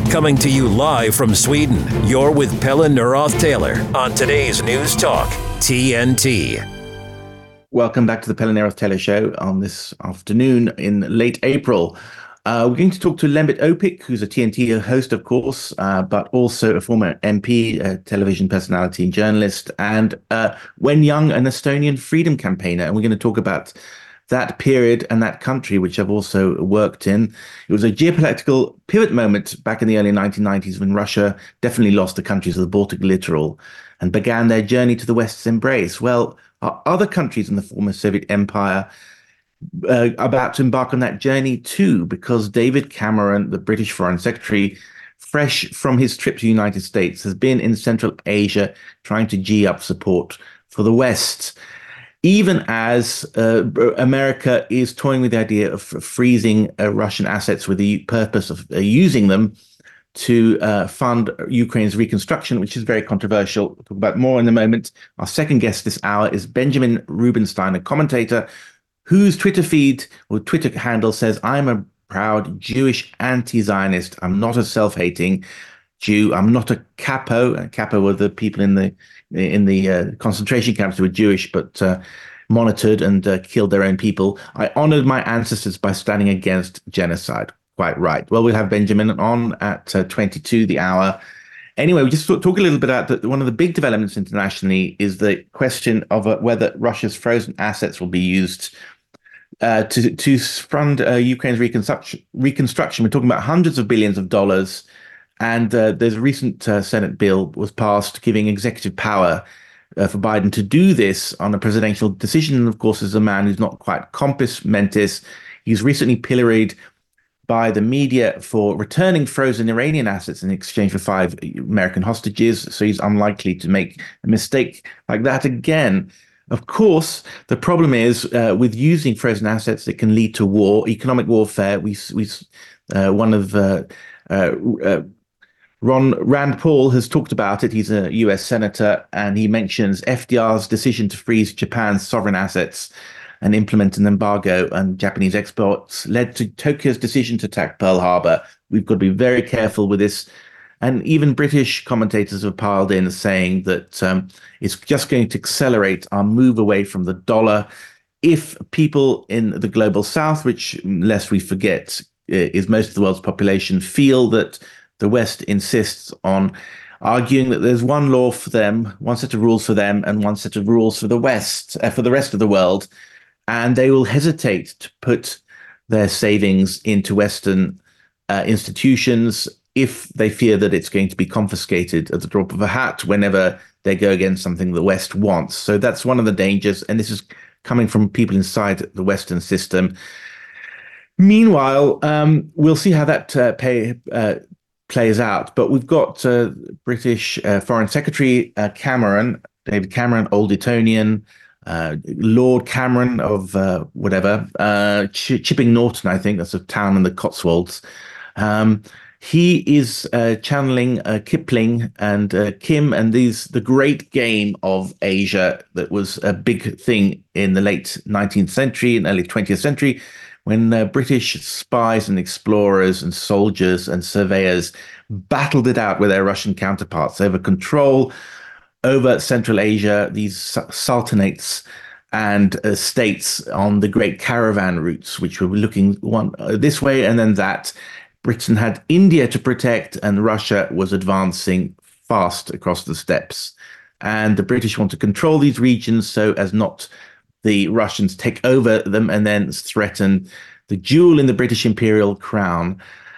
Coming to you live from Sweden, you're with Pelle Neroth Taylor on today's News Talk, TNT. Welcome back to the Pelle Neroth Taylor Show on this afternoon in late April. We're going to talk to Lembit Öpik, who's a TNT host, of course, but also a former MP, a television personality and journalist, and when young, an Estonian freedom campaigner. And we're going to talk about that period and that country, which I've also worked in. It was a geopolitical pivot moment back in the early 1990s when Russia definitely lost the countries of the Baltic littoral and began their journey to the West's embrace. Well, are other countries in the former Soviet Empire about to embark on that journey too? Because David Cameron, the British Foreign Secretary, fresh from his trip to the United States, has been in Central Asia trying to gee up support for the West, even as America is toying with the idea of freezing Russian assets with the purpose of using them to fund Ukraine's reconstruction, which is very controversial. We'll talk about more in a moment. Our second guest this hour is Benjamin Rubenstein, a commentator whose Twitter feed or Twitter handle says, "I'm a proud Jewish anti-Zionist. I'm not a self-hating Jew. I'm not a capo." Capo were the people in the concentration camps who were Jewish but monitored and killed their own people. "I honored my ancestors by standing against genocide." Quite right. Well, we'll have Benjamin on at 22 the hour. Anyway, we just talk a little bit about that. One of the big developments internationally is the question of whether Russia's frozen assets will be used to fund Ukraine's reconstruction. We're talking about hundreds of billions of dollars. And there's a recent Senate bill was passed giving executive power for Biden to do this on a presidential decision. And of course, as a man who's not quite compos mentis, he's recently pilloried by the media for returning frozen Iranian assets in exchange for 5 American hostages. So he's unlikely to make a mistake like that again. Of course, the problem is with using frozen assets, it can lead to war, economic warfare. Rand Paul has talked about it. He's a US senator, and he mentions FDR's decision to freeze Japan's sovereign assets and implement an embargo on Japanese exports led to Tokyo's decision to attack Pearl Harbor. We've got to be very careful with this. And even British commentators have piled in saying that it's just going to accelerate our move away from the dollar if people in the global south, which, lest we forget, is most of the world's population, feel that the West insists on arguing that there's one law for them, one set of rules for them, and one set of rules for the West, for the rest of the world. And they will hesitate to put their savings into Western institutions if they fear that it's going to be confiscated at the drop of a hat whenever they go against something the West wants. So that's one of the dangers. And this is coming from people inside the Western system. Meanwhile, we'll see how that plays out. But we've got British Foreign Secretary Cameron, David Cameron, old Etonian, Lord Cameron of Chipping Norton, I think that's a town in the Cotswolds. He is channeling Kipling and Kim and the great game of Asia that was a big thing in the late 19th century and early 20th century when British spies and explorers and soldiers and surveyors battled it out with their Russian counterparts over control over Central Asia, these sultanates and states on the great caravan routes, which were looking one this way and then that. Britain had India to protect, and Russia was advancing fast across the steppes. And the British want to control these regions so as not the Russians take over them and then threaten the jewel in the British imperial crown.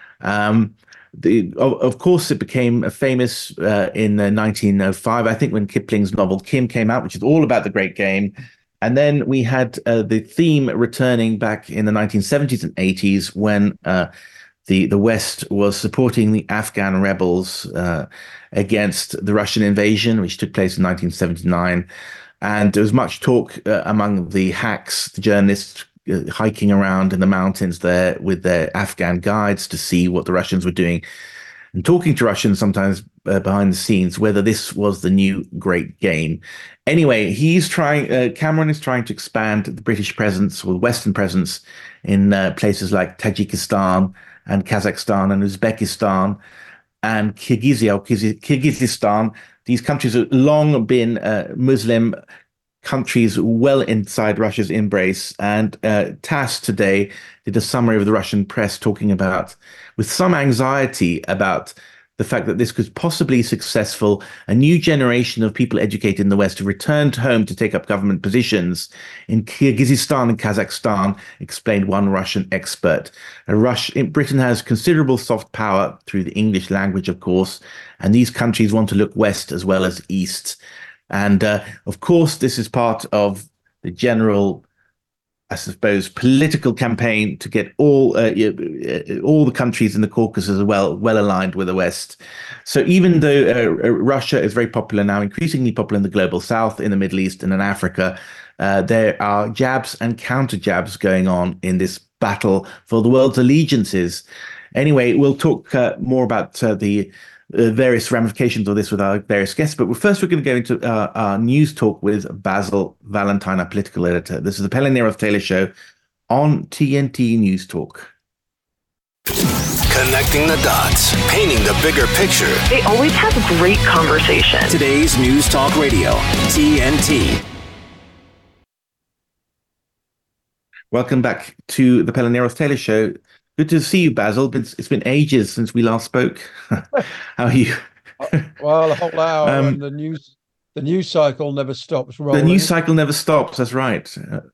Of course, it became famous in 1905, I think, when Kipling's novel Kim came out, which is all about the Great Game. And then we had the theme returning back in the 1970s and 80s when the West was supporting the Afghan rebels against the Russian invasion, which took place in 1979. And there was much talk among the hacks, the journalists, hiking around in the mountains there with their Afghan guides to see what the Russians were doing and talking to Russians sometimes behind the scenes, whether this was the new great game. Anyway, Cameron is trying to expand the British presence or Western presence in places like Tajikistan and Kazakhstan and Uzbekistan. and Kyrgyzstan. These countries have long been Muslim countries well inside Russia's embrace. And TASS today did a summary of the Russian press talking about, with some anxiety, about the fact that this could possibly be successful. A new generation of people educated in the West have returned home to take up government positions in Kyrgyzstan and Kazakhstan, explained one Russian expert. Britain has considerable soft power through the English language, of course, and these countries want to look west as well as east. And of course, this is part of the general, I suppose, political campaign to get all the countries in the Caucasus well aligned with the West. So even though Russia is very popular now, increasingly popular in the global South, in the Middle East, and in Africa, there are jabs and counter jabs going on in this battle for the world's allegiances. Anyway, we'll talk more about the various ramifications of this with our various guests. But first, we're going to go into our news talk with Basil Valentine, our political editor. This is the Pelle Neroth-Taylor Show on TNT News Talk. Connecting the dots, painting the bigger picture. They always have great conversation. Today's News Talk Radio, TNT. Welcome back to the Pelle Neroth-Taylor Show. Good to see you, Basil. It's been ages since we last spoke. How are you? Well, a whole hour, and the news cycle never stops rolling. The news cycle never stops. That's right.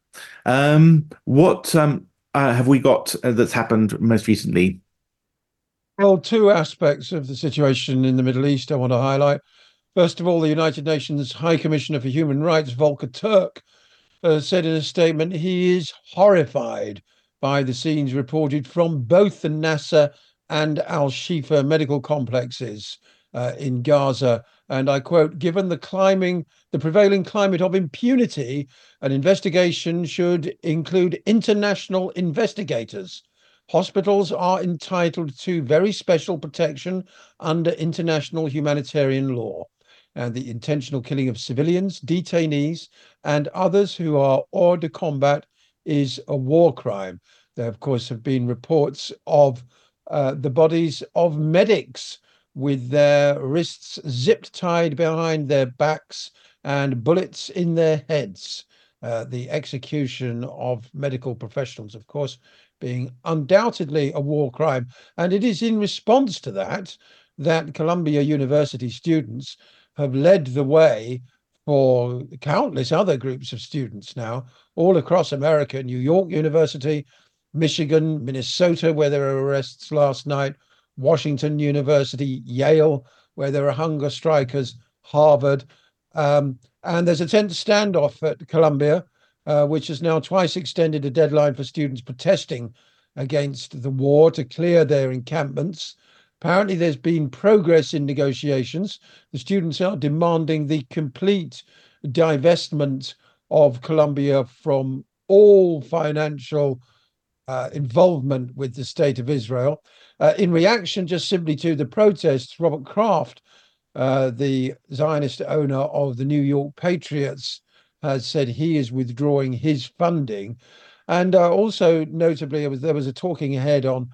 What have we got that's happened most recently? Well, two aspects of the situation in the Middle East I want to highlight. First of all, the United Nations High Commissioner for Human Rights, Volker Turk, said in a statement he is horrified by the scenes reported from both the Nasser and Al-Shifa medical complexes in Gaza. And I quote, "Given the prevailing climate of impunity, an investigation should include international investigators. Hospitals are entitled to very special protection under international humanitarian law. And the intentional killing of civilians, detainees, and others who are hors de combat is a war crime." There, of course, have been reports of the bodies of medics with their wrists zipped tied behind their backs and bullets in their heads. The execution of medical professionals, of course, being undoubtedly a war crime. And it is in response to that Columbia University students have led the way for countless other groups of students now all across America. New York University, Michigan, Minnesota, where there were arrests last night, Washington University, Yale, where there are hunger strikers, Harvard. And there's a tense standoff at Columbia, which has now twice extended a deadline for students protesting against the war to clear their encampments. Apparently, there's been progress in negotiations. The students are demanding the complete divestment of Columbia from all financial involvement with the state of Israel. In reaction just simply to the protests, Robert Kraft, the Zionist owner of the New York Patriots, has said he is withdrawing his funding. And also notably, there was a talking head on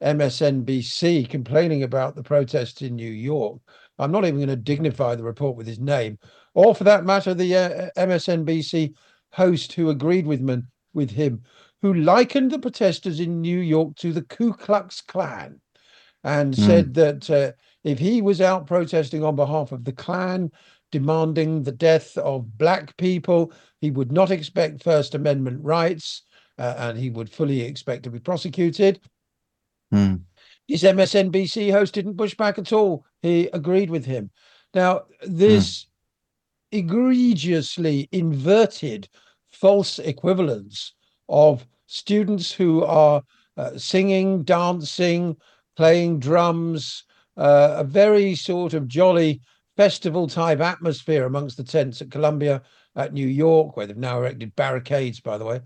MSNBC complaining about the protests in New York. I'm not even going to dignify the report with his name, or for that matter, the MSNBC host who agreed with him, who likened the protesters in New York to the Ku Klux Klan and said that if he was out protesting on behalf of the Klan, demanding the death of Black people, he would not expect First Amendment rights and he would fully expect to be prosecuted. His MSNBC host didn't push back at all. He agreed with him. Now, this egregiously inverted false equivalence of students who are singing, dancing, playing drums, a very sort of jolly festival type atmosphere amongst the tents at Columbia, at New York, where they've now erected barricades, by the way,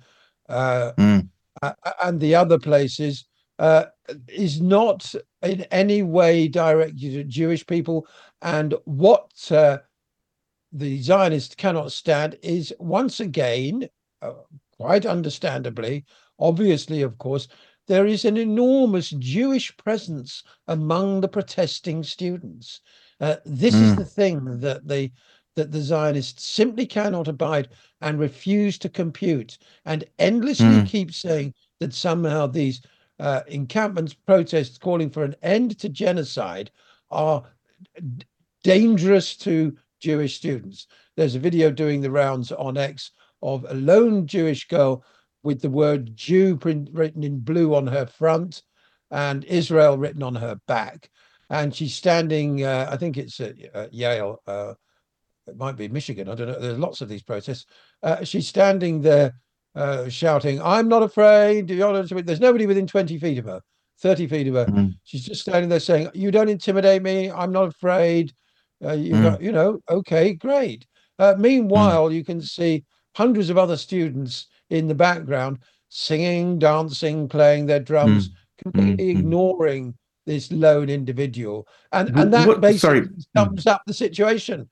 and the other places, is not in any way directed at Jewish people. And what the Zionists cannot stand is, once again, quite understandably, obviously, of course, there is an enormous Jewish presence among the protesting students. This is the thing that the Zionists simply cannot abide and refuse to compute, and endlessly keep saying that somehow these encampments, protests calling for an end to genocide are dangerous to Jewish students. There's a video doing the rounds on X of a lone Jewish girl with the word Jew written in blue on her front and Israel written on her back. And she's standing, I think it's at Yale, it might be Michigan, I don't know. There's lots of these protests. She's standing there shouting, "I'm not afraid." There's nobody within 20 feet of her, 30 feet of her. She's just standing there saying, "You don't intimidate me. I'm not afraid. Okay, great." Meanwhile, you can see hundreds of other students in the background singing, dancing, playing their drums, completely ignoring this lone individual. And that basically sums up the situation.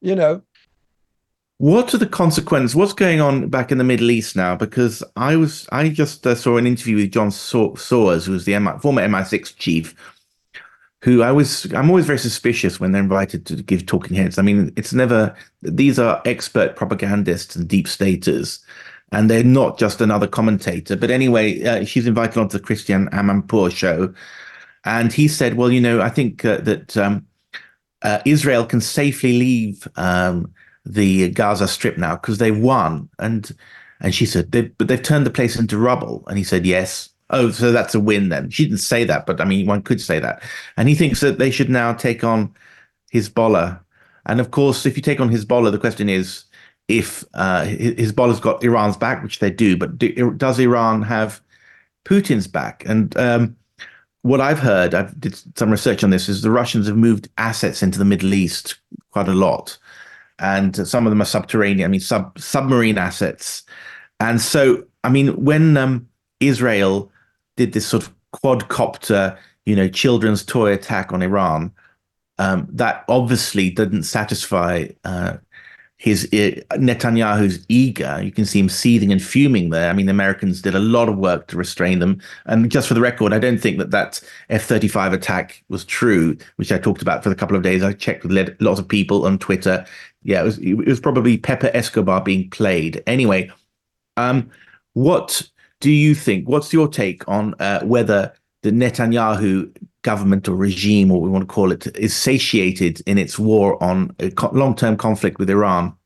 What are the consequences? What's going on back in the Middle East now? Because I just saw an interview with John Soares, who was the former MI6 chief, who I'm always very suspicious when they're invited to give talking heads. I mean, these are expert propagandists and deep staters, and they're not just another commentator. But anyway, she's invited onto the Christian Amanpour show, and he said, well, I think that Israel can safely leave the Gaza Strip now because they won. And she said, but they've turned the place into rubble. And he said, yes. Oh, so that's a win then. She didn't say that, but I mean, one could say that. And he thinks that they should now take on Hezbollah. And of course, if you take on Hezbollah, the question is if Hezbollah's got Iran's back, which they do, but does Iran have Putin's back? And what I've heard, I did some research on this, is the Russians have moved assets into the Middle East quite a lot. And some of them are subterranean, submarine assets. And so, I mean, when Israel did this sort of quadcopter, children's toy attack on Iran, that obviously didn't satisfy Netanyahu's ego. You can see him seething and fuming there. I mean, the Americans did a lot of work to restrain them. And just for the record, I don't think that F-35 attack was true, which I talked about for a couple of days. I checked with lots of people on Twitter. Yeah, it was probably Pepe Escobar being played. Anyway, what do you think? What's your take on whether the Netanyahu government or regime, or what we want to call it, is satiated in its war on a long-term conflict with Iran?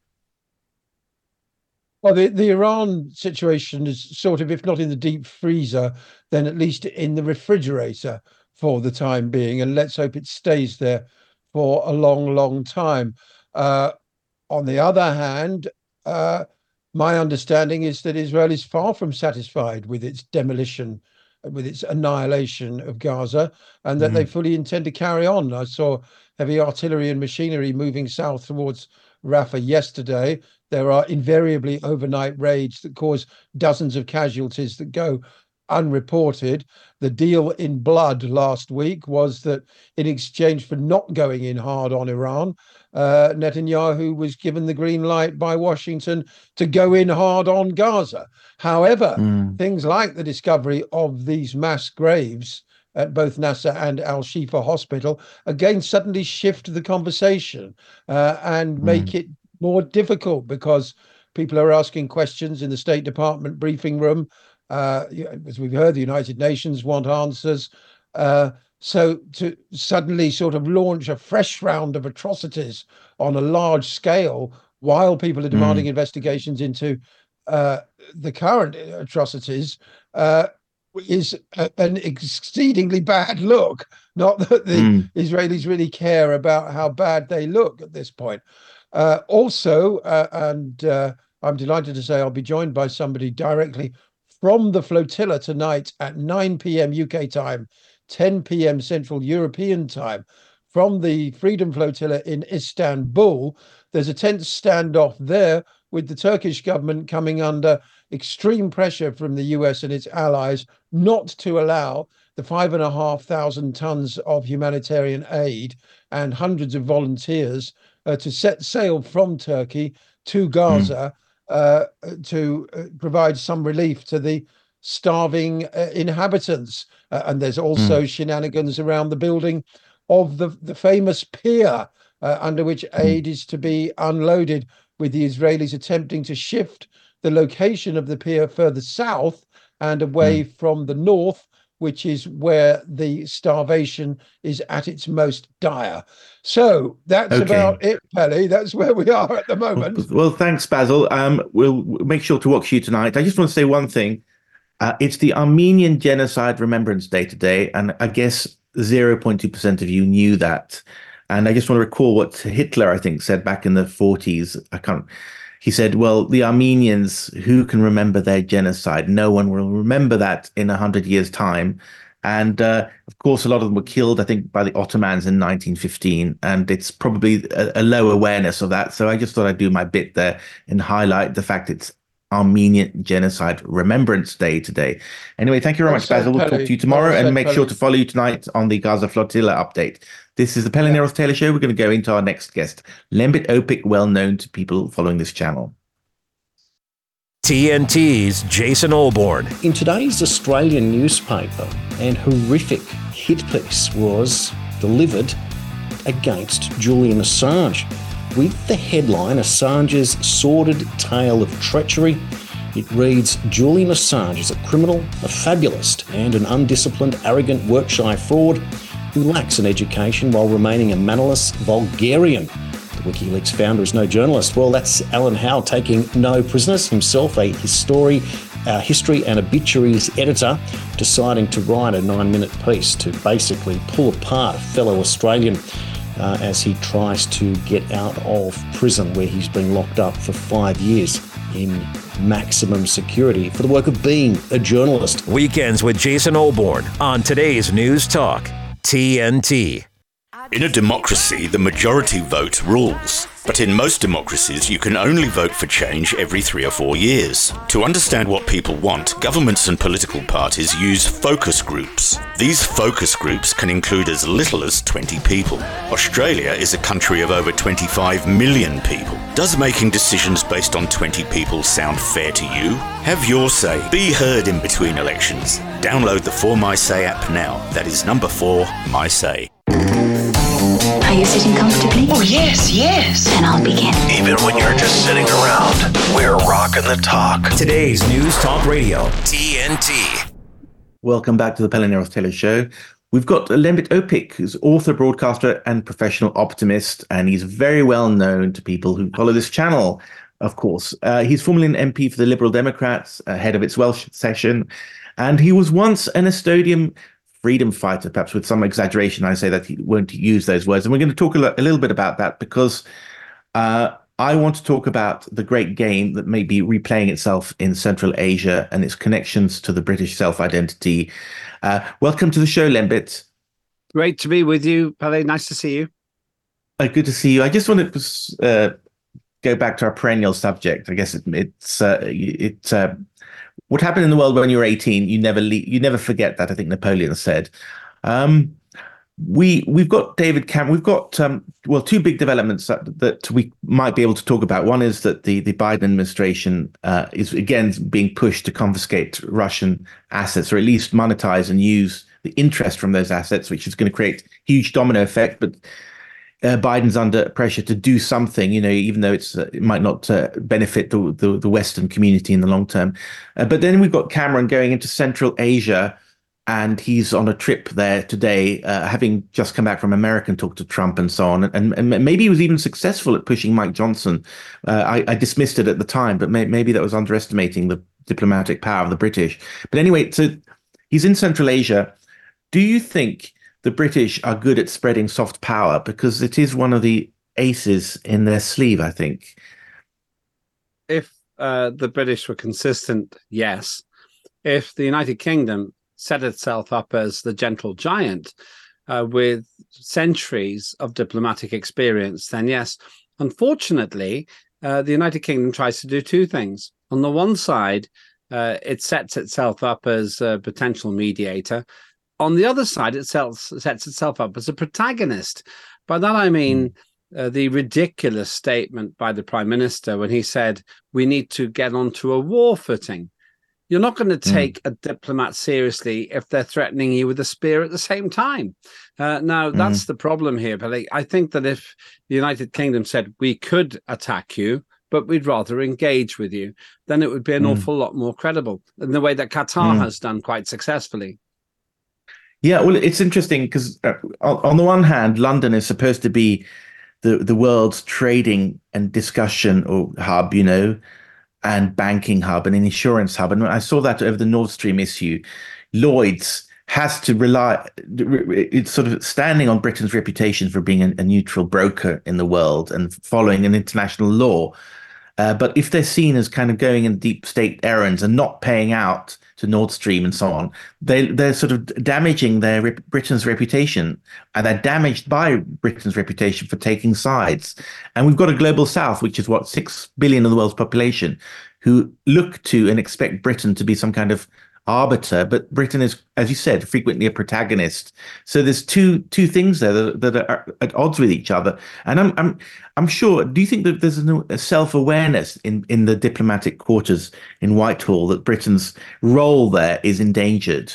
Well, the Iran situation is sort of, if not in the deep freezer, then at least in the refrigerator for the time being. And let's hope it stays there for a long, long time. On the other hand, my understanding is that Israel is far from satisfied with its demolition, with its annihilation of Gaza, and that they fully intend to carry on. I saw heavy artillery and machinery moving south towards Rafah yesterday. There are invariably overnight raids that cause dozens of casualties that go unreported. The deal in blood last week was that in exchange for not going in hard on Iran, Netanyahu was given the green light by Washington to go in hard on Gaza. However, things like the discovery of these mass graves at both Nasser and Al-Shifa Hospital again suddenly shift the conversation and make it more difficult, because people are asking questions in the State Department briefing room. As we've heard, the United Nations want answers. So to suddenly sort of launch a fresh round of atrocities on a large scale while people are demanding investigations into the current atrocities is an exceedingly bad look. Not that the Israelis really care about how bad they look at this point. Also, I'm delighted to say I'll be joined by somebody directly from the flotilla tonight at 9 p.m. UK time, 10 p.m. Central European time, from the Freedom Flotilla in Istanbul. There's a tense standoff there, with the Turkish government coming under extreme pressure from the US and its allies not to allow the 5,500 tons of humanitarian aid and hundreds of volunteers to set sail from Turkey to Gaza to provide some relief to the starving inhabitants. And there's also shenanigans around the building of the famous pier under which aid is to be unloaded, with the Israelis attempting to shift the location of the pier further south and away from the north, which is where the starvation is at its most dire. So that's about it, Peli. That's where we are at the moment. Well, thanks, Basil. We'll make sure to watch you tonight. I just want to say one thing. It's the Armenian Genocide Remembrance Day today, and I guess 0.2% of you knew that. And I just want to recall what Hitler, I think, said back in the 40s. He said, well, the Armenians, who can remember their genocide? No one will remember that in 100 years' time. And of course, a lot of them were killed, I think, by the Ottomans in 1915. And it's probably a low awareness of that. So I just thought I'd do my bit there and highlight the fact it's Armenian Genocide Remembrance Day today. Anyway, thank you very much, Basil. We'll talk to you tomorrow, and make sure to follow you tonight on the Gaza Flotilla update. This is the Peli Neroth Taylor Show. We're going to go into our next guest, Lembit Öpik, well known to people following this channel. TNT's Jason Olbourne. In today's Australian newspaper, an horrific hit piece was delivered against Julian Assange, with the headline, Assange's sordid tale of treachery. It reads, Julian Assange is a criminal, a fabulist, and an undisciplined, arrogant, work-shy fraud who lacks an education while remaining a mannerless vulgarian. The WikiLeaks founder is no journalist. Well, that's Alan Howe taking no prisoners, himself a history and obituaries editor, deciding to write a 9-minute piece to basically pull apart a fellow Australian as he tries to get out of prison, where he's been locked up for 5 years in maximum security for the work of being a journalist. Weekends with Jason Olbourne on today's News Talk, TNT. In a democracy, the majority vote rules. But in most democracies, you can only vote for change every 3 or 4 years. To understand what people want, governments and political parties use focus groups. These focus groups can include as little as 20 people. Australia is a country of over 25 million people. Does making decisions based on 20 people sound fair to you? Have your say. Be heard in between elections. Download the 4MySay app now. That is number 4, MySay. Are you sitting comfortably? Oh, yes, yes. Then I'll begin. Even when you're just sitting around, we're rocking the talk. Today's News Talk Radio, TNT. Welcome back to the Peli Neroth Taylor Show. We've got Lembit Öpik, who's author, broadcaster, and professional optimist, and he's very well known to people who follow this channel, of course. He's formerly an MP for the Liberal Democrats, head of its Welsh session, and he was once an Estonian freedom fighter, perhaps with some exaggeration. I say that he won't use those words. And we're going to talk a little bit about that, because I want to talk about the great game that may be replaying itself in Central Asia and its connections to the British self-identity. Welcome to the show, Lembit. Great to be with you, Peli. Nice to see you. Good to see you. I just want to go back to our perennial subject. I guess it's what happened in the world when you were 18. You never forget that, I think Napoleon said. We've got David Cameron. We've got two big developments that we might be able to talk about. One is that the Biden administration is again being pushed to confiscate Russian assets, or at least monetize and use the interest from those assets, which is going to create huge domino effect. But Biden's under pressure to do something, even though it might not benefit the Western community in the long term. But then we've got Cameron going into Central Asia, and he's on a trip there today, having just come back from America and talked to Trump and so on. And maybe he was even successful at pushing Mike Johnson. I dismissed it at the time, but maybe that was underestimating the diplomatic power of the British. But anyway, so he's in Central Asia. Do you think the British are good at spreading soft power? Because it is one of the aces in their sleeve, I think. If the British were consistent, yes. If the United Kingdom set itself up as the gentle giant with centuries of diplomatic experience, then yes. Unfortunately, the United Kingdom tries to do two things. On the one side, it sets itself up as a potential mediator. On the other side, it sets itself up as a protagonist. By that, I mean the ridiculous statement by the Prime Minister when he said, we need to get onto a war footing. You're not going to take a diplomat seriously if they're threatening you with a spear at the same time. Now, that's the problem here. But I think that if the United Kingdom said, we could attack you, but we'd rather engage with you, then it would be an awful lot more credible in the way that Qatar has done quite successfully. Yeah, well, it's interesting because on the one hand, London is supposed to be the world's trading and discussion or hub, and banking hub and an insurance hub. And when I saw that over the Nord Stream issue, Lloyd's has to it's sort of standing on Britain's reputation for being a neutral broker in the world and following an international law. But if they're seen as kind of going in deep state errands and not paying out to Nord Stream and so on, they're sort of damaging Britain's reputation, and they're damaged by Britain's reputation for taking sides. And we've got a global south, which is 6 billion of the world's population, who look to and expect Britain to be some kind of arbiter, but Britain is, as you said, frequently a protagonist. So there's two things there that are at odds with each other. And I'm sure. Do you think that there's a self-awareness in the diplomatic quarters in Whitehall that Britain's role there is endangered?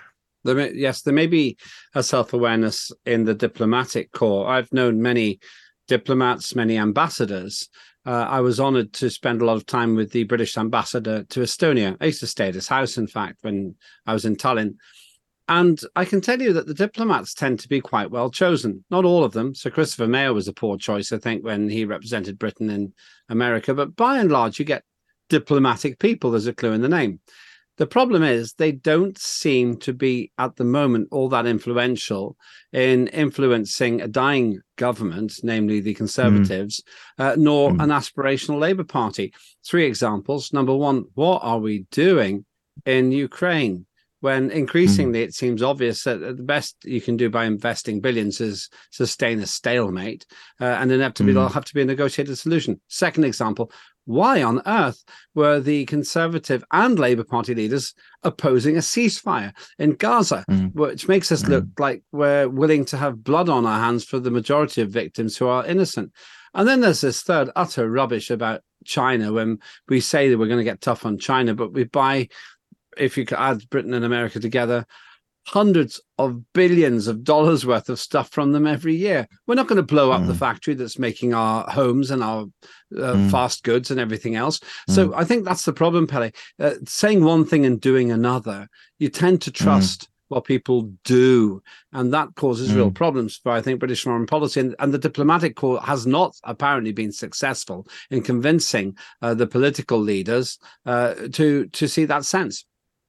Yes, there may be a self-awareness in the diplomatic corps. I've known many diplomats, many ambassadors. I was honoured to spend a lot of time with the British ambassador to Estonia. I used to stay at his house, in fact, when I was in Tallinn. And I can tell you that the diplomats tend to be quite well chosen. Not all of them. Sir Christopher Mayo was a poor choice, I think, when he represented Britain in America. But by and large, you get diplomatic people. There's a clue in the name. The problem is they don't seem to be, at the moment, all that influential in influencing a dying government, namely the Conservatives, nor an aspirational Labour Party. 3 examples. Number one, what are we doing in Ukraine? When increasingly it seems obvious that the best you can do by investing billions is sustain a stalemate, and inevitably there'll have to be a negotiated solution. Second example, why on earth were the Conservative and Labour Party leaders opposing a ceasefire in Gaza, which makes us look like we're willing to have blood on our hands for the majority of victims who are innocent? And then there's this third utter rubbish about China, when we say that we're going to get tough on China, but we buy, if you could add Britain and America together, hundreds of billions of dollars worth of stuff from them every year. We're not going to blow up the factory that's making our homes and our fast goods and everything else. So I think that's the problem, Pele. Saying one thing and doing another, you tend to trust what people do, and that causes real problems for, I think, British foreign policy. And the diplomatic corps has not apparently been successful in convincing the political leaders to see that sense.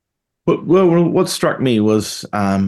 Well, what struck me was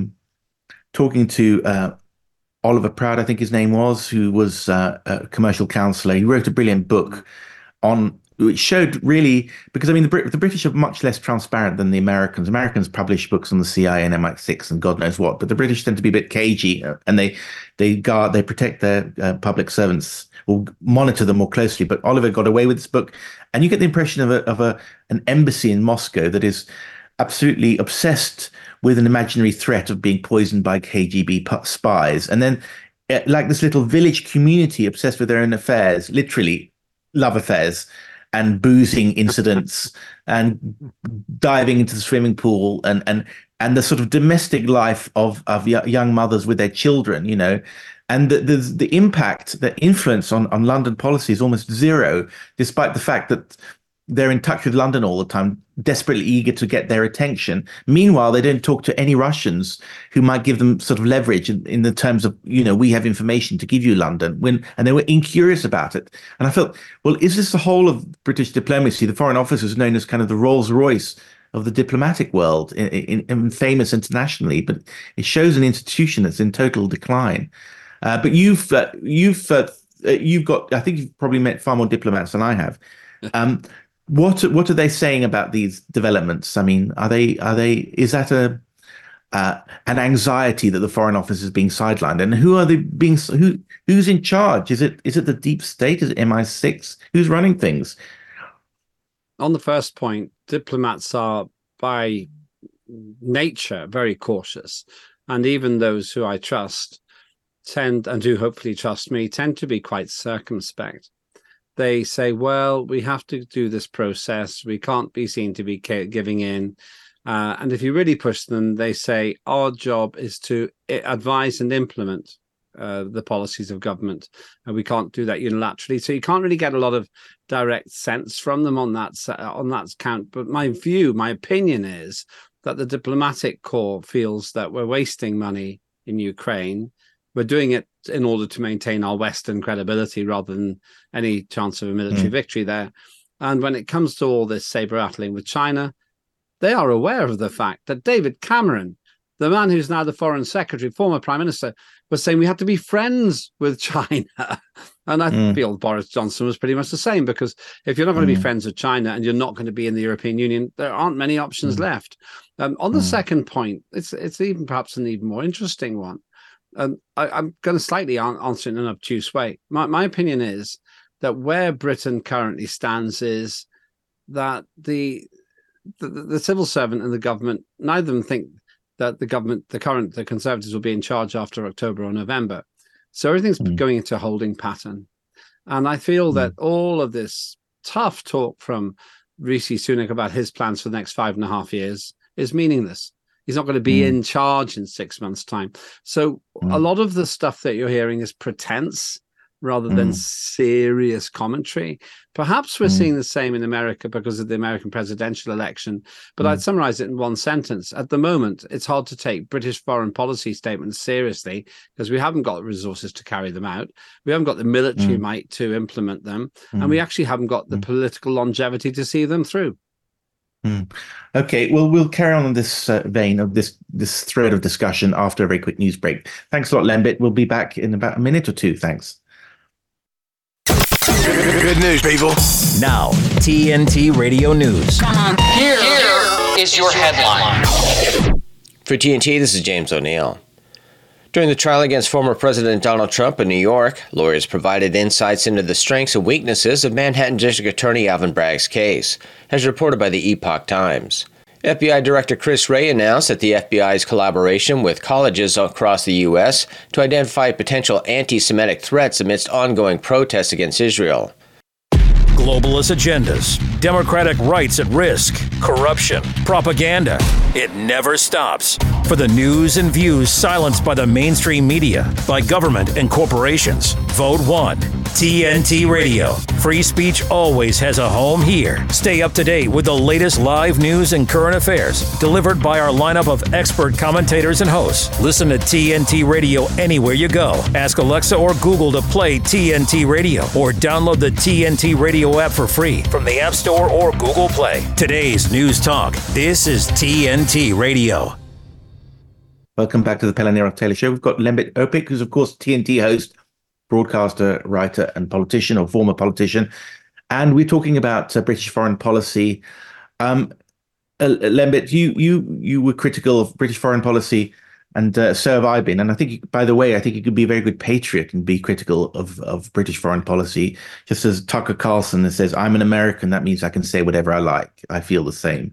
talking to Oliver Proud, I think his name was, who was a commercial counsellor. He wrote a brilliant book which showed really, because I mean, the British are much less transparent than the Americans. Americans publish books on the CIA and MI6 and God knows what, but the British tend to be a bit cagey, and they protect their public servants or monitor them more closely. But Oliver got away with this book, and you get the impression of an embassy in Moscow that is absolutely obsessed with an imaginary threat of being poisoned by KGB spies. And then like this little village community obsessed with their own affairs, literally love affairs and boozing incidents and diving into the swimming pool and the sort of domestic life of young mothers with their children, and the impact, the influence on London policy is almost zero, despite the fact that they're in touch with London all the time, desperately eager to get their attention. Meanwhile, they don't talk to any Russians who might give them sort of leverage in the terms of, we have information to give you, London, and they were incurious about it. And I felt, well, is this the whole of British diplomacy? The Foreign Office is known as kind of the Rolls Royce of the diplomatic world, and famous internationally, but it shows an institution that's in total decline. But you've got, I think you've probably met far more diplomats than I have. What are they saying about these developments? I mean, is that an anxiety that the Foreign Office is being sidelined? And who's in charge? Is it the deep state? Is it MI6? Who's running things? On the first point, diplomats are by nature very cautious, and even those who I trust and who hopefully trust me tend to be quite circumspect. they say, well, we have to do this process. We can't be seen to be giving in. And if you really push them, they say, our job is to advise and implement the policies of government. And we can't do that unilaterally. So you can't really get a lot of direct sense from them on that count. But my opinion is that the diplomatic corps feels that we're wasting money in Ukraine. We're doing it in order to maintain our Western credibility rather than any chance of a military victory there. And when it comes to all this saber-rattling with China, they are aware of the fact that David Cameron, the man who's now the foreign secretary, former prime minister, was saying we have to be friends with China. And I feel Boris Johnson was pretty much the same, because if you're not going to be friends with China and you're not going to be in the European Union, there aren't many options left. On the second point, it's even perhaps an even more interesting one. I'm going to slightly answer it in an obtuse way. My opinion is that where Britain currently stands is that the civil servant and the government, neither of them think that the Conservatives will be in charge after October or November. So everything's going into a holding pattern. And I feel that all of this tough talk from Rishi Sunak about his plans for the next 5.5 years is meaningless. He's not going to be in charge in 6 months' time. So a lot of the stuff that you're hearing is pretense rather than serious commentary. Perhaps we're seeing the same in America because of the American presidential election. But I'd summarize it in one sentence. At the moment, it's hard to take British foreign policy statements seriously because we haven't got the resources to carry them out. We haven't got the military might to implement them. And we actually haven't got the political longevity to see them through. Okay, well, we'll carry on in this vein of this thread of discussion after a very quick news break. Thanks a lot, Lembit. We'll be back in about a minute or two. Thanks. Good news, people. Now, TNT Radio News. Here is your headline. For TNT, this is James O'Neill. During the trial against former President Donald Trump in New York, lawyers provided insights into the strengths and weaknesses of Manhattan District Attorney Alvin Bragg's case, as reported by the Epoch Times. FBI Director Chris Wray announced that the FBI's collaboration with colleges across the U.S. to identify potential anti-Semitic threats amidst ongoing protests against Israel. Globalist agendas, democratic rights at risk, corruption, propaganda. It never stops. For the news and views silenced by the mainstream media, by government and corporations, vote 1. TNT Radio. Free speech always has a home here. Stay up to date with the latest live news and current affairs, delivered by our lineup of expert commentators and hosts. Listen to TNT Radio anywhere you go. Ask Alexa or Google to play TNT Radio, or download the TNT Radio app for free from the App Store or Google Play. Today's News Talk. This is TNT Radio. Welcome back to the Pell and Neerav Taylor Show. We've got Lembit Öpik, who's, of course, TNT host, broadcaster, writer, and politician, or former politician. And we're talking about British foreign policy. Lembit, you were critical of British foreign policy, and so have I been. And I think, by the way, I think you could be a very good patriot and be critical of British foreign policy. Just as Tucker Carlson says, I'm an American, that means I can say whatever I like. I feel the same.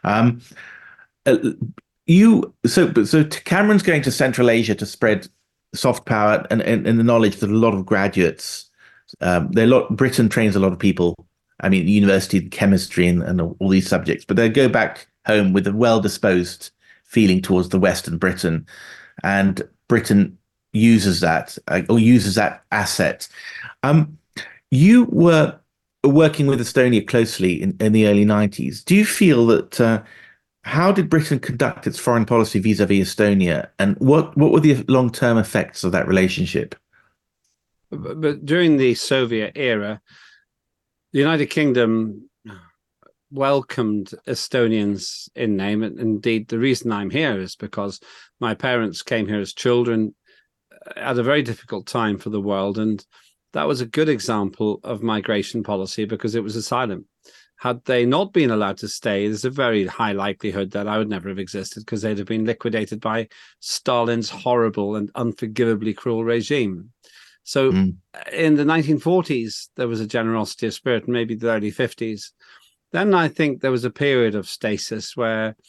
So Cameron's going to Central Asia to spread soft power and the knowledge that a lot of graduates, Britain trains a lot of people. I mean, university chemistry and all these subjects, but they go back home with a well-disposed feeling towards the Western Britain, and Britain uses that asset. You were working with Estonia closely in the early 90s. Do you feel that how did Britain conduct its foreign policy vis-a-vis Estonia, and what were the long-term effects of that relationship? But during the Soviet era, the United Kingdom welcomed Estonians in name. And indeed, the reason I'm here is because my parents came here as children at a very difficult time for the world. And that was a good example of migration policy because it was asylum. Had they not been allowed to stay, there's a very high likelihood that I would never have existed because they'd have been liquidated by Stalin's horrible and unforgivably cruel regime. So in the 1940s, there was a generosity of spirit, and maybe the early 50s. Then I think there was a period of stasis where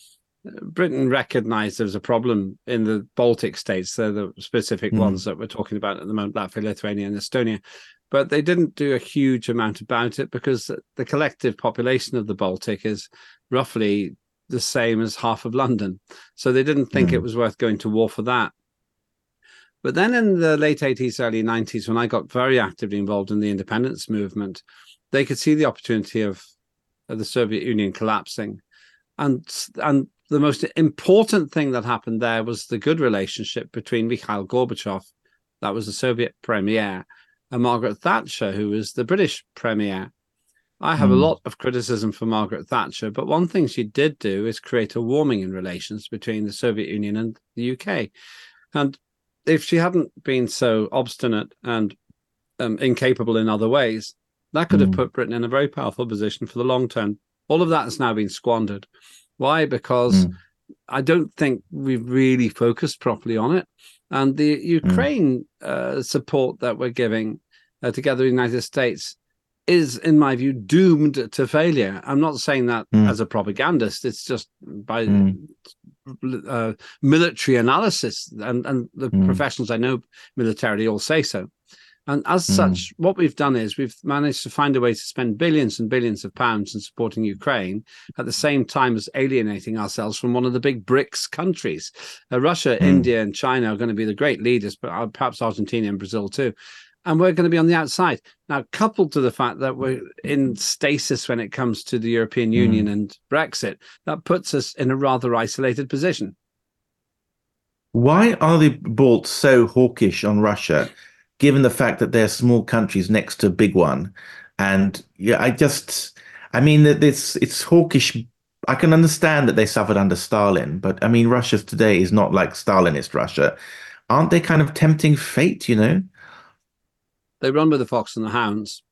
Britain recognised there was a problem in the Baltic states. They're the specific ones that we're talking about at the moment, Latvia, Lithuania, and Estonia. But they didn't do a huge amount about it because the collective population of the Baltic is roughly the same as half of London. So they didn't think it was worth going to war for that. But then in the late 80s, early 90s, when I got very actively involved in the independence movement, they could see the opportunity of the Soviet Union collapsing. And the most important thing that happened there was the good relationship between Mikhail Gorbachev, that was the Soviet premier, and Margaret Thatcher, who was the British premier. I have a lot of criticism for Margaret Thatcher, but one thing she did do is create a warming in relations between the Soviet Union and the UK. And if she hadn't been so obstinate and incapable in other ways, that could have put Britain in a very powerful position for the long term. All of that has now been squandered. Why? Because I don't think we've really focused properly on it. And the Ukraine support that we're giving together with the United States is, in my view, doomed to failure. I'm not saying that as a propagandist. It's just by military analysis, and the professionals I know militarily all say so. And as such, what we've done is we've managed to find a way to spend billions and billions of pounds in supporting Ukraine at the same time as alienating ourselves from one of the big BRICS countries. Russia, India, and China are going to be the great leaders, but perhaps Argentina and Brazil too. And we're going to be on the outside. Now, coupled to the fact that we're in stasis when it comes to the European Union and Brexit, that puts us in a rather isolated position. Why are the Balts so hawkish on Russia, given the fact that they're small countries next to a big one? And I mean, that it's hawkish. I can understand that they suffered under Stalin, but I mean, Russia today is not like Stalinist Russia. Aren't they kind of tempting fate, you know? They run with the fox and the hounds.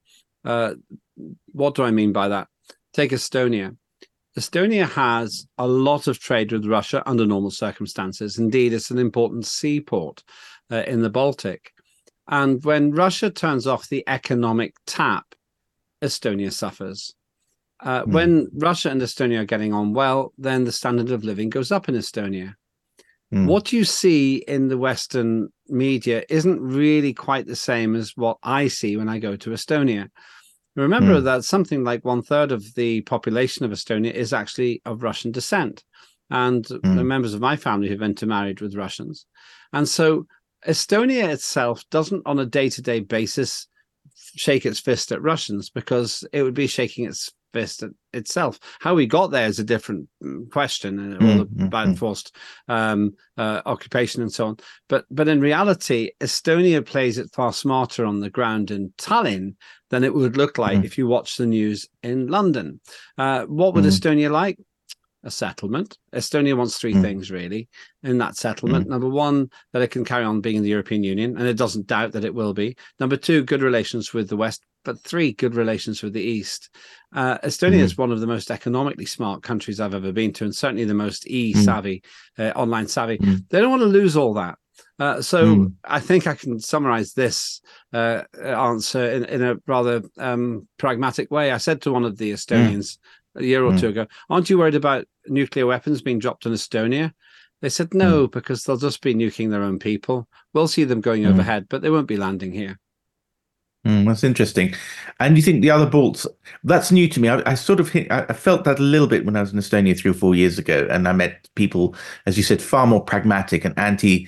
What do I mean by that? Take Estonia. Estonia has a lot of trade with Russia under normal circumstances. Indeed, it's an important seaport in the Baltic. And when Russia turns off the economic tap, Estonia suffers. When Russia and Estonia are getting on well, then the standard of living goes up in Estonia. What you see in the Western media isn't really quite the same as what I see when I go to Estonia. Remember that something like 1/3 of the population of Estonia is actually of Russian descent. And the members of my family have intermarried with Russians. And so Estonia itself doesn't on a day-to-day basis shake its fist at Russians, because it would be shaking its fist at itself. How we got there is a different question, and all about enforced occupation and so on. But in reality, Estonia plays it far smarter on the ground in Tallinn than it would look like if you watch the news in London. What would Estonia like? A settlement. Estonia wants three things really in that settlement. Number one, that it can carry on being in the European Union, and it doesn't doubt that it will be. Number two, good relations with the West. But three, good relations with the East. Estonia is one of the most economically smart countries I've ever been to, and certainly the most savvy, online savvy. They don't want to lose all that. So I think I can summarize this answer in a rather pragmatic way. I said to one of the Estonians a year or two ago, aren't you worried about nuclear weapons being dropped in Estonia? They said no, because they'll just be nuking their own people. We'll see them going overhead, but they won't be landing here. That's interesting. And you think the other Balts, that's new to me. I felt that a little bit when I was in Estonia 3 or 4 years ago, and I met people, as you said, far more pragmatic and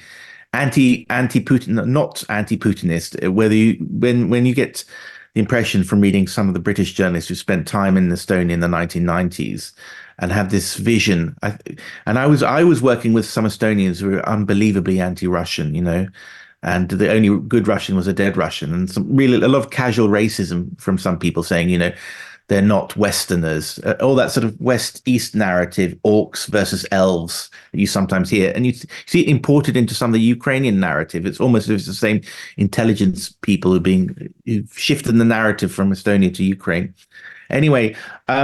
anti-Putin, not anti-Putinist. When you get the impression from reading some of the British journalists who spent time in Estonia in the 1990s and have this vision, I was working with some Estonians who were unbelievably anti-Russian, you know. And the only good Russian was a dead Russian, and a lot of casual racism from some people saying, you know, they're not Westerners, all that sort of West-East narrative, orcs versus elves that you sometimes hear. And you see it imported into some of the Ukrainian narrative. It's almost as if it's the same intelligence people who've shifted the narrative from Estonia to Ukraine. Anyway,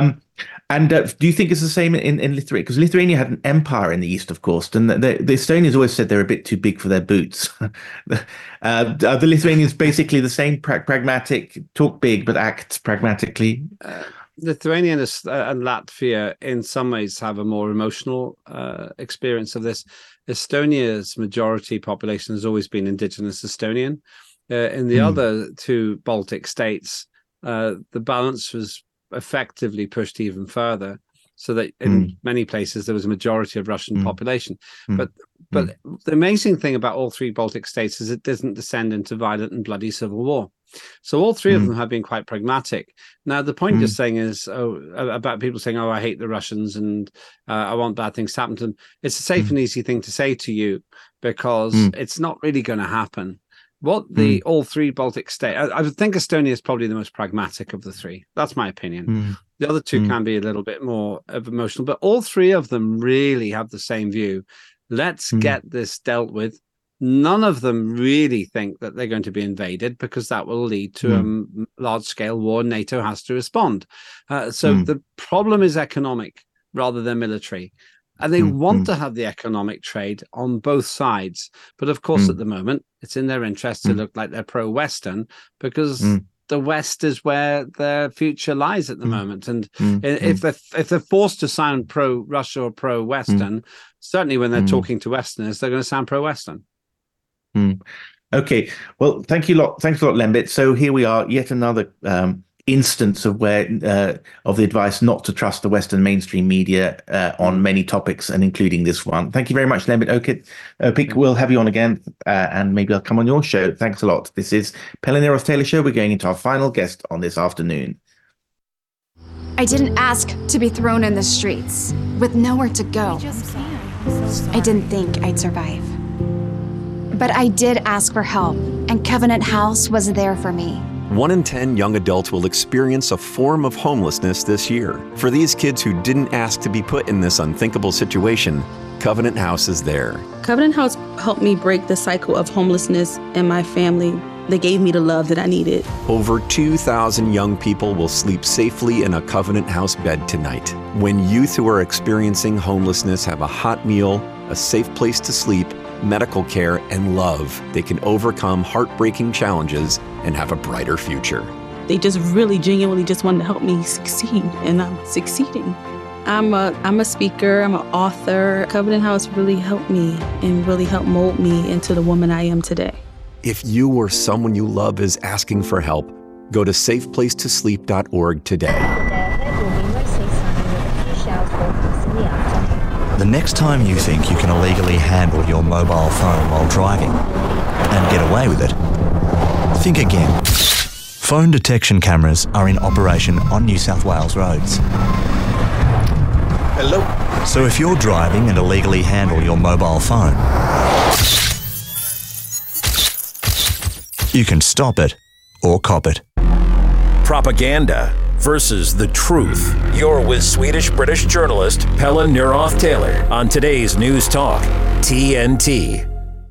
do you think it's the same in Lithuania? Because Lithuania had an empire in the east, of course, and the Estonians always said they're a bit too big for their boots. Are the Lithuanians basically the same, pragmatic, talk big but act pragmatically? Lithuania and Latvia, in some ways, have a more emotional experience of this. Estonia's majority population has always been indigenous Estonian. In the other two Baltic states, the balance was effectively pushed even further, so that in many places there was a majority of Russian population. But the amazing thing about all three Baltic states is it doesn't descend into violent and bloody civil war. So all three of them have been quite pragmatic. Now, the point you're saying is about people saying, "Oh, I hate the Russians and I want bad things to happen to them." It's a safe and easy thing to say to you, because it's not really going to happen. What all three Baltic states, I would think Estonia is probably the most pragmatic of the three. That's my opinion. The other two can be a little bit more emotional, but all three of them really have the same view. Let's get this dealt with. None of them really think that they're going to be invaded, because that will lead to a large-scale war. NATO has to respond. So the problem is economic rather than military. And they want to have the economic trade on both sides. But of course, at the moment, it's in their interest to look like they're pro-Western, because the West is where their future lies at the moment. And if they're forced to sound pro-Russia or pro-Western, certainly when they're talking to Westerners, they're going to sound pro-Western. Okay. Well, thanks a lot, Lembit. So here we are, yet another instance of the advice not to trust the Western mainstream media on many topics, and including this one. Thank you very much, Lembit Öpik. We'll have you on again, and maybe I'll come on your show. Thanks a lot. This is Pelle Neroth Taylor Show. We're going into our final guest on this afternoon. I didn't ask to be thrown in the streets with nowhere to go. I didn't think I'd survive. But I did ask for help, and Covenant House was there for me. 1 in 10 young adults will experience a form of homelessness this year. For these kids who didn't ask to be put in this unthinkable situation, Covenant House is there. Covenant House helped me break the cycle of homelessness in my family. They gave me the love that I needed. Over 2,000 young people will sleep safely in a Covenant House bed tonight. When youth who are experiencing homelessness have a hot meal, a safe place to sleep, medical care, and love, they can overcome heartbreaking challenges and have a brighter future. They just really genuinely just wanted to help me succeed, and I'm succeeding. I'm a speaker, I'm an author. Covenant House really helped me and really helped mold me into the woman I am today. If you or someone you love is asking for help, go to safeplacetosleep.org today. The next time you think you can illegally handle your mobile phone while driving and get away with it, think again. Phone detection cameras are in operation on New South Wales roads. Hello. So if you're driving and illegally handle your mobile phone, you can stop it or cop it. Propaganda versus the truth. You're with Swedish-British journalist Pelle Neroth Taylor on today's News Talk, TNT.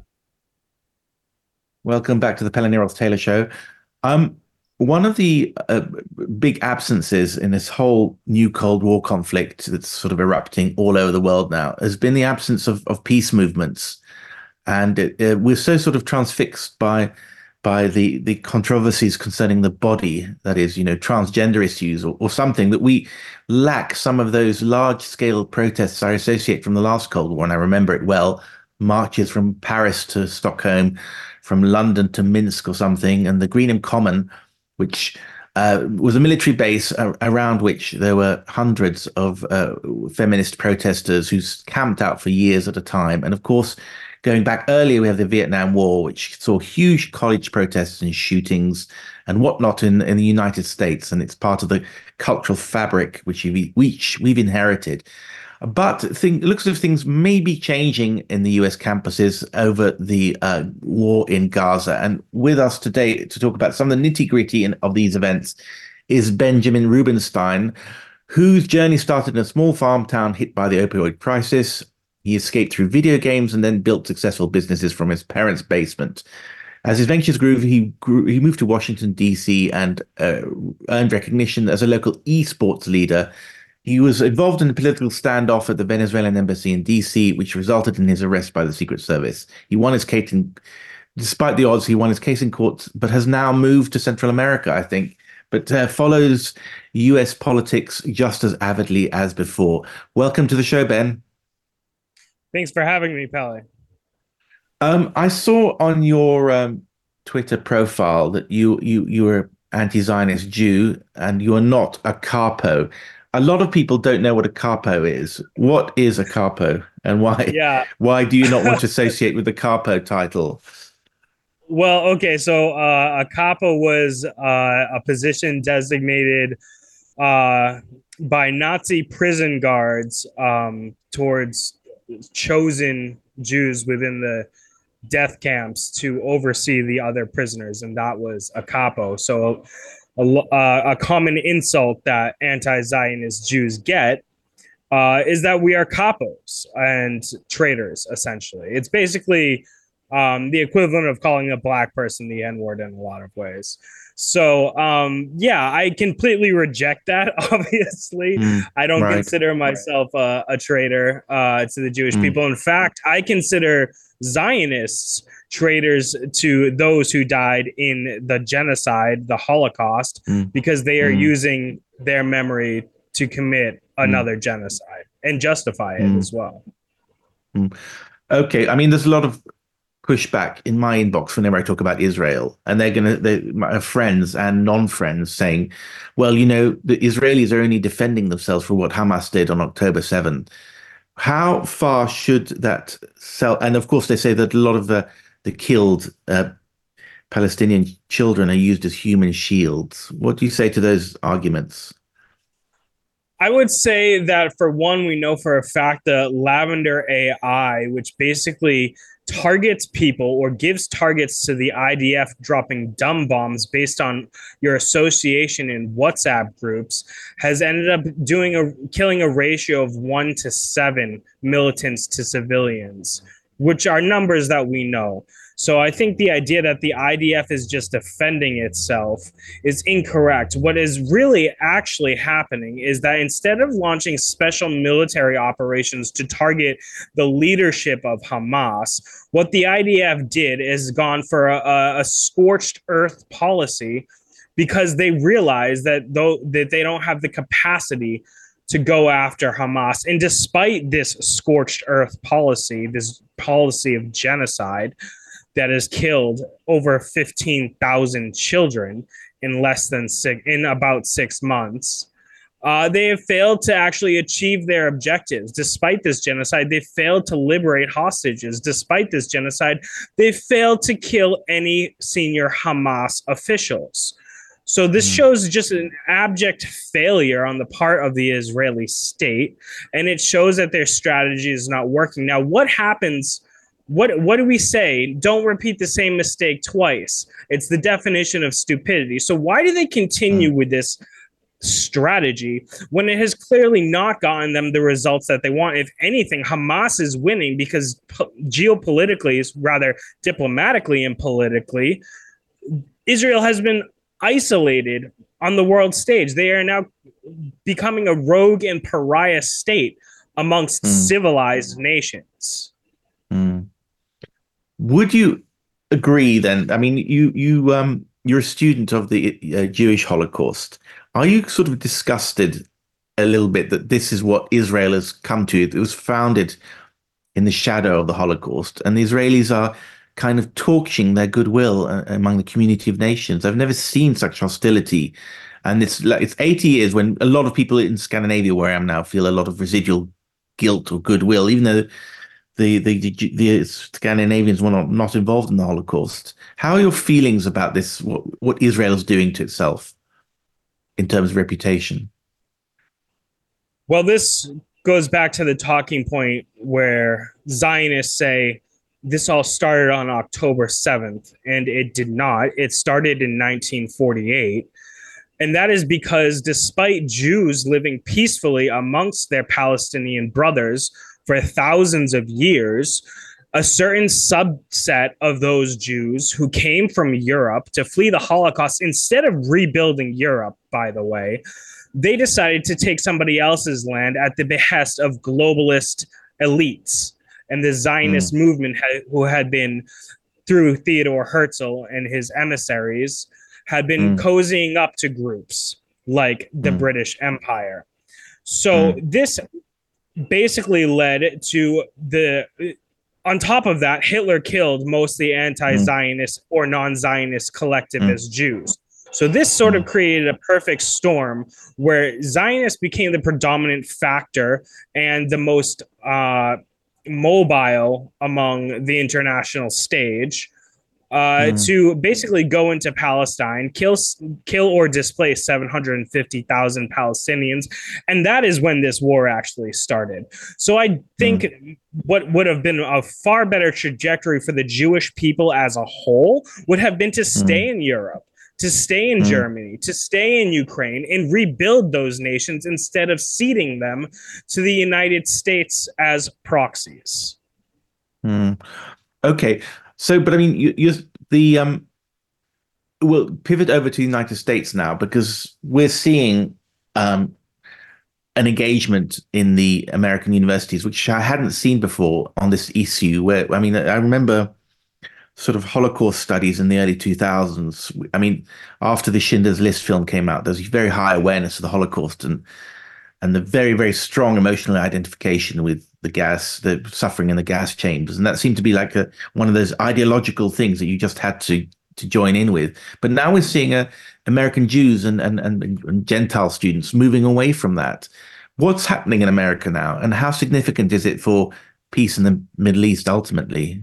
Welcome back to the Pelle Neroth Taylor Show. One of the big absences in this whole new Cold War conflict that's sort of erupting all over the world now has been the absence of peace movements. And we're so sort of transfixed by the controversies concerning the body, that is, transgender issues or something, that we lack some of those large-scale protests I associate from the last Cold War, and I remember it well, marches from Paris to Stockholm, from London to Minsk or something, and the Greenham Common, which was a military base around which there were hundreds of feminist protesters who camped out for years at a time. And of course, going back earlier, we have the Vietnam War, which saw huge college protests and shootings and whatnot in the United States. And it's part of the cultural fabric which we've inherited. But it looks as if things may be changing in the US campuses over the war in Gaza. And with us today to talk about some of the nitty-gritty of these events is Benjamin Rubenstein, whose journey started in a small farm town hit by the opioid crisis. He escaped through video games and then built successful businesses from his parents' basement. As his ventures grew, he moved to Washington, D.C. and earned recognition as a local esports leader. He was involved in a political standoff at the Venezuelan embassy in D.C., which resulted in his arrest by the Secret Service. He won his case despite the odds, he won his case in court, but has now moved to Central America, I think. but follows US politics just as avidly as before. Welcome to the show, Ben. Thanks for having me, Pele. I saw on your Twitter profile that you were anti-Zionist Jew and you are not a capo. A lot of people don't know what a capo is. What is a capo, and why? Yeah. Why do you not want to associate with the capo title? Well, okay, so a capo was a position designated by Nazi prison guards towards chosen Jews within the death camps to oversee the other prisoners, and that was a capo. So a common insult that anti-Zionist Jews get is that we are capos and traitors, essentially. It's basically the equivalent of calling a black person the N-word in a lot of ways. So, yeah, I completely reject that, obviously. I don't consider myself a traitor to the Jewish people. In fact, I consider Zionists traitors to those who died in the genocide, the Holocaust, because they are using their memory to commit another genocide and justify it as well. Okay, I mean, there's a lot of pushback in my inbox whenever I talk about Israel, and my friends and non-friends saying, well, you know, the Israelis are only defending themselves for what Hamas did on October 7th. How far should that sell? And of course, they say that a lot of the killed Palestinian children are used as human shields. What do you say to those arguments? I would say that, for one, we know for a fact that Lavender AI, which basically targets people or gives targets to the IDF dropping dumb bombs based on your association in WhatsApp groups, has ended up killing a ratio of 1 to 7 militants to civilians, which are numbers that we know. So I think the idea that the IDF is just defending itself is incorrect. What is really actually happening is that instead of launching special military operations to target the leadership of Hamas, what the IDF did is gone for a scorched earth policy, because they realize that they don't have the capacity to go after Hamas. And despite this scorched earth policy, this policy of genocide that has killed over 15,000 children in about 6 months, they have failed to actually achieve their objectives. Despite this genocide, they failed to liberate hostages. Despite this genocide, they failed to kill any senior Hamas officials. So this shows just an abject failure on the part of the Israeli state, and it shows that their strategy is not working. Now, what happens? What do we say? Don't repeat the same mistake twice. It's the definition of stupidity. So why do they continue with this strategy when it has clearly not gotten them the results that they want? If anything, Hamas is winning because geopolitically, rather diplomatically and politically, Israel has been isolated on the world stage. They are now becoming a rogue and pariah state amongst civilized nations. Would you agree then? I mean, you're a student of the Jewish Holocaust. Are you sort of disgusted a little bit that this is what Israel has come to? It was founded in the shadow of the Holocaust, and the Israelis are kind of torching their goodwill among the community of nations. I've never seen such hostility, and it's 80 years when a lot of people in Scandinavia, where I am now, feel a lot of residual guilt or goodwill, even though the Scandinavians were not involved in the Holocaust. How are your feelings about this? What Israel is doing to itself in terms of reputation? Well, this goes back to the talking point where Zionists say this all started on October 7th, and it did not. It started in 1948. And that is because despite Jews living peacefully amongst their Palestinian brothers for thousands of years, a certain subset of those Jews who came from Europe to flee the Holocaust, instead of rebuilding Europe, by the way, they decided to take somebody else's land at the behest of globalist elites and the Zionist movement, who had been, through Theodore Herzl and his emissaries, had been cozying up to groups like the British Empire. So this basically led to on top of that, Hitler killed most of the anti-Zionist or non-Zionist collectivist Jews. So this sort of created a perfect storm where Zionists became the predominant factor and the most mobile among the international stage to basically go into Palestine, kill or displace 750,000 Palestinians. And that is when this war actually started. So I think what would have been a far better trajectory for the Jewish people as a whole would have been to stay in Europe, to stay in Germany, to stay in Ukraine and rebuild those nations instead of ceding them to the United States as proxies. Okay. So, but I mean, we'll pivot over to the United States now, because we're seeing an engagement in the American universities, which I hadn't seen before on this issue. Where, I mean, I remember sort of Holocaust studies in the early 2000s. I mean, after the Schindler's List film came out, there's very high awareness of the Holocaust and the very, very strong emotional identification with the suffering in the gas chambers. And that seemed to be like one of those ideological things that you just had to join in with. But now we're seeing American Jews and Gentile students moving away from that. What's happening in America now, and how significant is it for peace in the Middle East ultimately?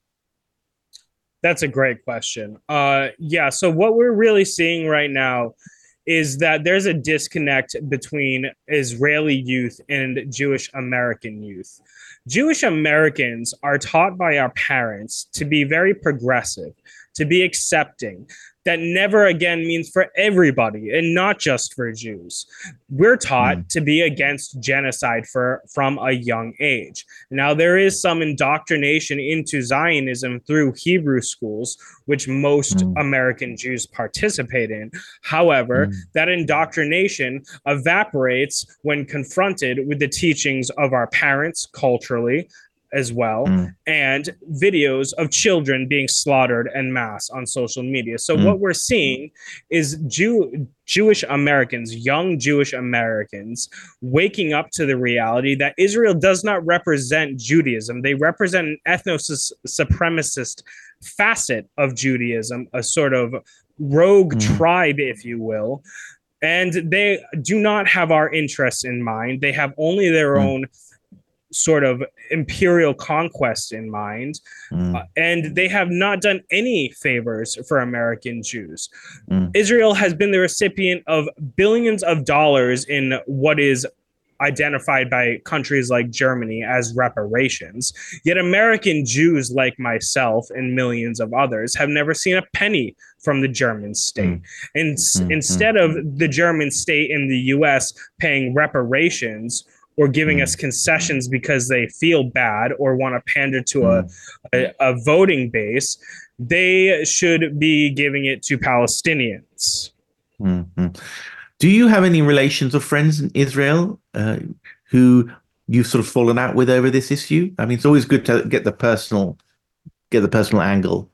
That's a great question. So what we're really seeing right now is that there's a disconnect between Israeli youth and Jewish American youth. Jewish Americans are taught by our parents to be very progressive, to be accepting. That never again means for everybody and not just for Jews. We're taught to be against genocide from a young age. Now, there is some indoctrination into Zionism through Hebrew schools, which most American Jews participate in. However, that indoctrination evaporates when confronted with the teachings of our parents culturally, as well, and videos of children being slaughtered en masse on social media. So what we're seeing is Jewish Americans, young Jewish Americans, waking up to the reality that Israel does not represent Judaism. They represent an ethno-supremacist facet of Judaism, a sort of rogue tribe, if you will. And they do not have our interests in mind. They have only their own sort of imperial conquest in mind, and they have not done any favors for American Jews. Israel has been the recipient of billions of dollars in what is identified by countries like Germany as reparations, yet American Jews like myself and millions of others have never seen a penny from the German state. And instead of the German state in the US paying reparations or giving us concessions because they feel bad or want to pander to a voting base, they should be giving it to Palestinians. Do you have any relations or friends in Israel who you've sort of fallen out with over this issue? I mean, it's always good to get the personal angle.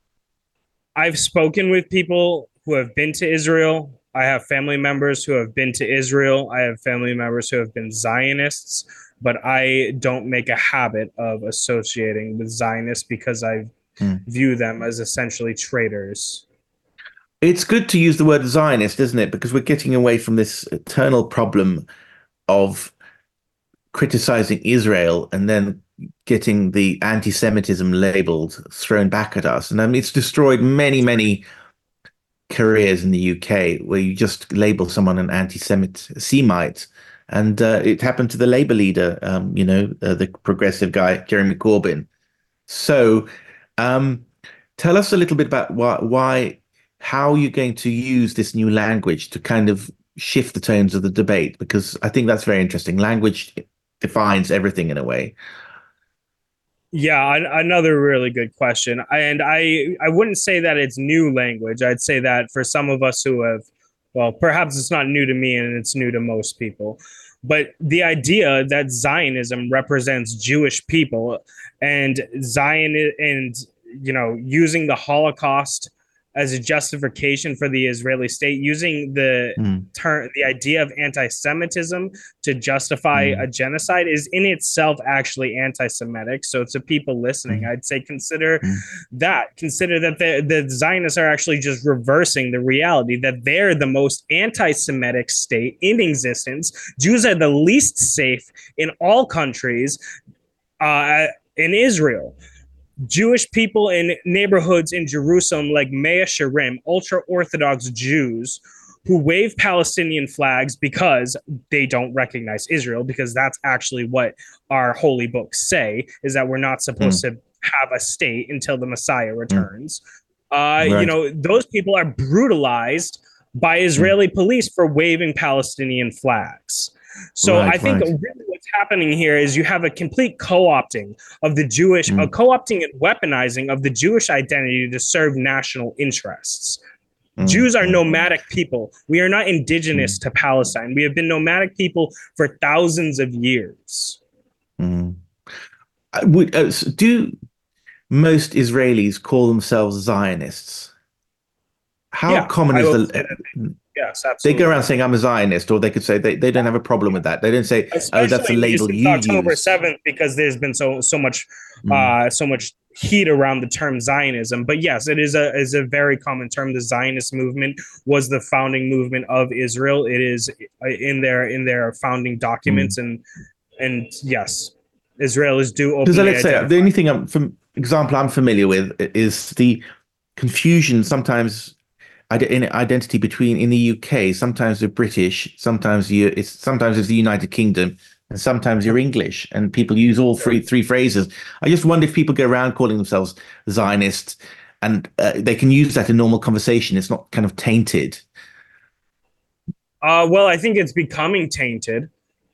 I've spoken with people who have been to Israel. I have family members who have been to Israel. I have family members who have been Zionists, but I don't make a habit of associating with Zionists because I view them as essentially traitors. It's good to use the word Zionist, isn't it? Because we're getting away from this eternal problem of criticizing Israel and then getting the anti-Semitism labeled, thrown back at us. And I mean, it's destroyed many, many careers in the UK where you just label someone an anti-Semite, and it happened to the Labour leader, the progressive guy Jeremy Corbyn. So, tell us a little bit about how you're going to use this new language to kind of shift the tones of the debate, because I think that's very interesting. Language defines everything in a way. Yeah, another really good question. And I wouldn't say that it's new language. I'd say that for some of us who have, well, perhaps it's not new to me and it's new to most people, but the idea that Zionism represents Jewish people and using the Holocaust as a justification for the Israeli state, using the term, the idea of anti-Semitism to justify a genocide is in itself actually anti-Semitic. So to people listening, I'd say consider that. Consider that the Zionists are actually just reversing the reality that they're the most anti-Semitic state in existence. Jews are the least safe in all countries in Israel. Jewish people in neighborhoods in Jerusalem like Mea Shearim, ultra-Orthodox Jews who wave Palestinian flags because they don't recognize Israel, because that's actually what our holy books say, is that we're not supposed to have a state until the Messiah returns. You know, those people are brutalized by Israeli police for waving Palestinian flags. So I think really what's happening here is you have a complete co-opting of the Jewish, a co-opting and weaponizing of the Jewish identity to serve national interests. Jews are nomadic people. We are not indigenous to Palestine. We have been nomadic people for thousands of years. Do most Israelis call themselves Zionists? How common is Yes, absolutely. They go around saying I'm a Zionist, or they could say they don't have a problem with that. They don't say, "Oh, that's a label you use." October 7th, because there's been so much heat around the term Zionism. But yes, it is a very common term. The Zionist movement was the founding movement of Israel. It is in their founding documents, and yes, Israelis do openly. Because let's say the only thing I'm familiar with is the confusion sometimes. Identity between in the UK, sometimes you're British, sometimes it's the United Kingdom, and sometimes you're English, and people use all three phrases. I just wonder if people go around calling themselves Zionists, and they can use that in normal conversation. It's not kind of tainted. Well, I think it's becoming tainted.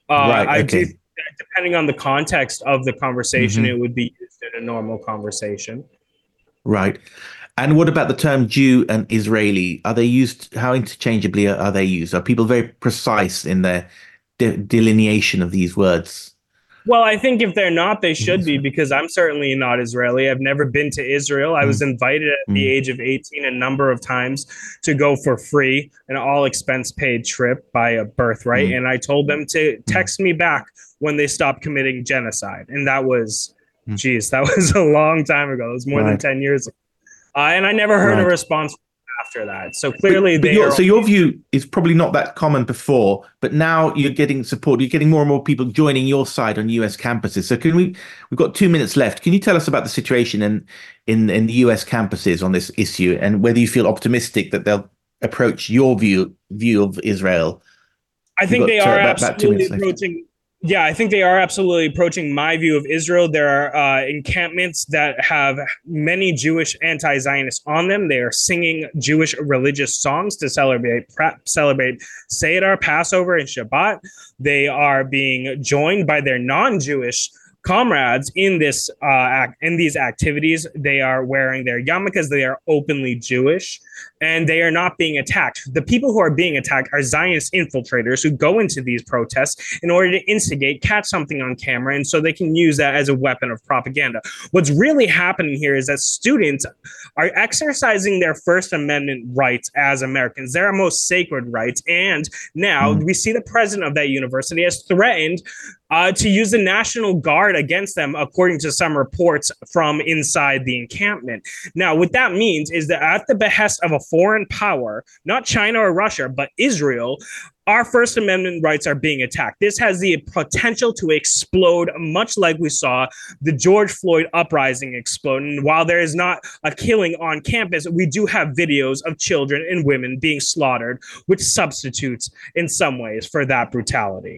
Depending on the context of the conversation, it would be used in a normal conversation. Right. And what about the term Jew and Israeli? Are they used? How interchangeably are they used? Are people very precise in their delineation of these words? Well, I think if they're not, they should be, because I'm certainly not Israeli. I've never been to Israel. I was invited at the age of 18 a number of times to go for free, an all expense paid trip by a birthright. And I told them to text me back when they stopped committing genocide. And that was, that was a long time ago. It was more than 10 years ago. And I never heard a response after that. So clearly your view is probably not that common before, but now you're getting support. You're getting more and more people joining your side on US campuses. So we've got 2 minutes left. Can you tell us about the situation in the US campuses on this issue, and whether you feel optimistic that they'll approach your view of Israel? I think they are absolutely approaching. Yeah, I think they are absolutely approaching my view of Israel. There are encampments that have many Jewish anti-Zionists on them. They are singing Jewish religious songs to celebrate Seder, Passover, and Shabbat. They are being joined by their non-Jewish comrades in these activities. They are wearing their yarmulkes. They are openly Jewish, and they are not being attacked. The people who are being attacked are Zionist infiltrators who go into these protests in order to instigate, catch something on camera, and so they can use that as a weapon of propaganda. What's really happening here is that students are exercising their First Amendment rights as Americans, their most sacred rights, and now we see the president of that university has threatened to use the National Guard against them, according to some reports from inside the encampment. Now, what that means is that at the behest of a foreign power, not China or Russia, but Israel, our First Amendment rights are being attacked. This has the potential to explode, much like we saw the George Floyd uprising explode. And while there is not a killing on campus, we do have videos of children and women being slaughtered, which substitutes in some ways for that brutality.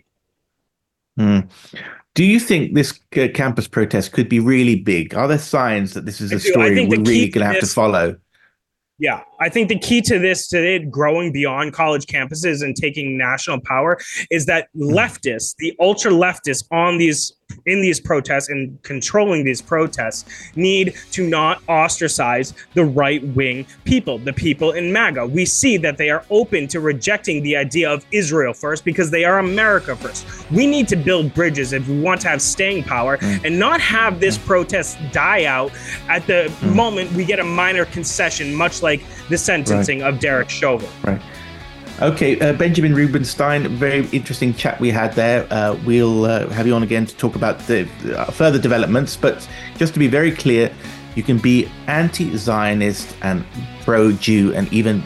Do you think this campus protest could be really big? Are there signs that this is a story we're really going to have to follow? Yeah, I think the key to this, to it growing beyond college campuses and taking national power, is that leftists, the ultra leftists in these protests and controlling these protests, need to not ostracize the right-wing people, the people in MAGA. We see that they are open to rejecting the idea of Israel first because they are America first. We need to build bridges if we want to have staying power and not have this protest die out at the moment we get a minor concession, much like the sentencing of Derek Chauvin. Right. Okay, Benjamin Rubenstein, very interesting chat we had there. We'll have you on again to talk about the further developments. But just to be very clear, you can be anti-Zionist and pro-Jew and even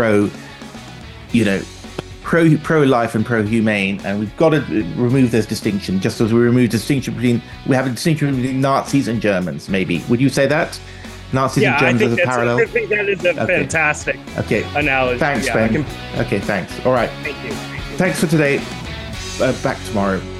pro-life and pro-humane, and we've got to remove this distinction, just as we remove we have a distinction between Nazis and Germans, maybe. Would you say that? Nazis and Germans as a parallel? I think that is a fantastic analogy. Thanks, Ben. Okay, thanks. All right. Thank you. Thanks for today. Back tomorrow.